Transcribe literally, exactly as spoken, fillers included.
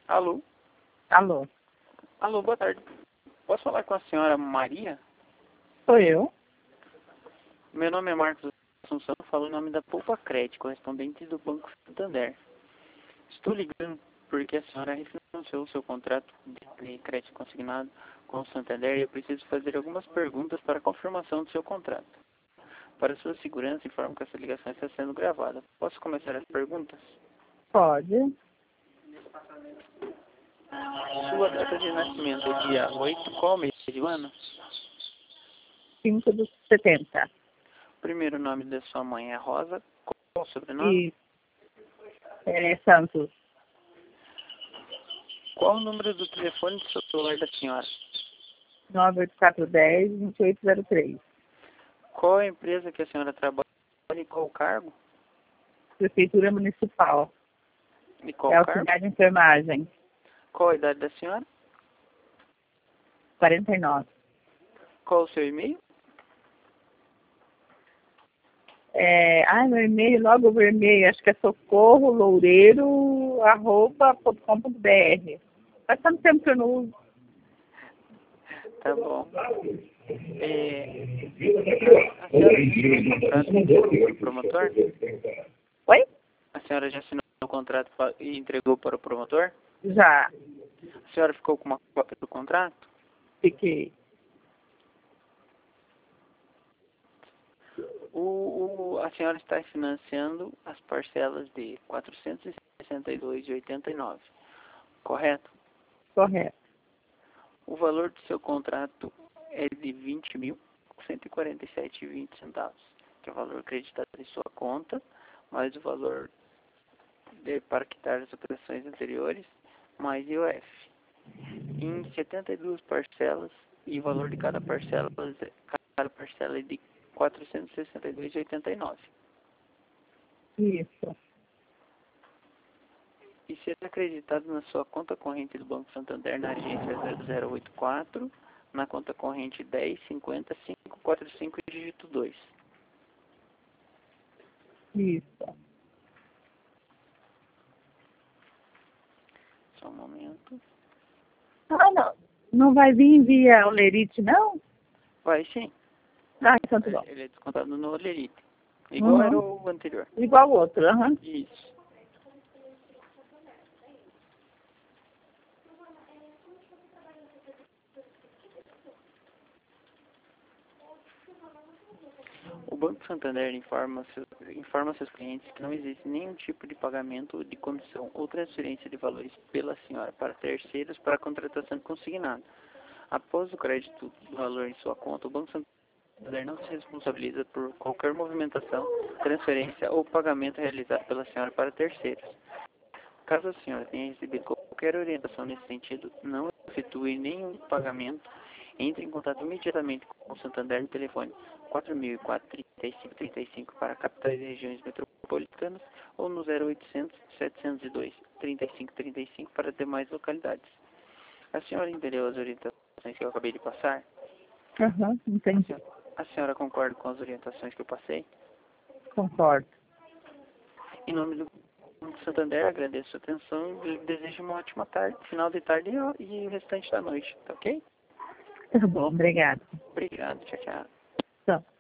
Alô? Alô, Alô, boa tarde. Posso falar com a senhora Maria? sou eu? Meu nome é Marcos Assunção, falo em nome da Poupa Crédito, correspondente do Banco Santander. Estou ligando porque a senhora refinanciou o seu contrato de crédito consignado com o Santander e eu preciso fazer algumas perguntas para a confirmação do seu contrato. Para sua segurança, informo que essa ligação está sendo gravada. Posso começar as perguntas? Pode. Sua data de nascimento é dia oito, qual mês do ano? cinco de setenta. O primeiro nome da sua mãe é Rosa, qual o sobrenome? E é Santos. Qual o número do telefone do seu celular da senhora? nove oito quatro um zero, dois oito zero três. Qual a empresa que a senhora trabalha e qual o cargo? Prefeitura Municipal. E qual É o cargo? auxiliar de enfermagem. Qual a idade da senhora? quarenta e nove. Qual o seu e-mail? É, ah, meu e-mail, logo o e-mail, acho que é socorro loureiro arroba ponto com ponto br. Faz tanto tempo que eu não uso. Tá bom. É, a senhora já assinou o contrato para o promotor? Oi? A senhora já assinou o contrato pa- e entregou para o promotor? Já A senhora ficou com uma cópia do contrato? fiquei. O, o, a senhora está financiando as parcelas de quatrocentos e sessenta e dois reais e oitenta e nove centavos, correto? Correto. O valor do seu contrato é de vinte mil cento e quarenta e sete reais e vinte centavos, que é o valor acreditado em sua conta, mais o valor de, para quitar as operações anteriores, mais I O F. Em setenta e duas parcelas, e o valor de cada parcela, cada parcela é de quatrocentos e sessenta e dois reais e oitenta e nove centavos. Isso. E será acreditado na sua conta corrente do Banco Santander na agência zero zero oito quatro, na conta corrente dez cinquenta cinco quarenta e cinco dígito dois. Isso. Só um momento. Ah, não. Não vai vir via Olerite, não? Vai sim. Ah, então tá bom. Ele é descontado no Olerite. Igual Uhum. era o anterior. Igual o outro, aham. Isso. O Banco Santander informa seus, informa seus clientes que não existe nenhum tipo de pagamento de comissão ou transferência de valores pela senhora para terceiros para a contratação consignada. Após o crédito do valor em sua conta, o Banco Santander não se responsabiliza por qualquer movimentação, transferência ou pagamento realizado pela senhora para terceiros. Caso a senhora tenha recebido qualquer orientação nesse sentido, não efetue nenhum pagamento, entre em contato imediatamente com o Santander no telefone quatro mil e quatro, trinta e cinco trinta e cinco para capitais e regiões metropolitanas ou no zero oitocentos, setecentos e dois, trinta e cinco trinta e cinco para demais localidades. A senhora entendeu as orientações que eu acabei de passar? Aham, A entendi. senhora, a senhora concorda com as orientações que eu passei? Concordo. Em nome do Banco Santander, agradeço a atenção e desejo uma ótima tarde, final de tarde e e o restante da noite, tá ok? Tá bom, obrigado. Obrigado, tchau, tchau. Tchau.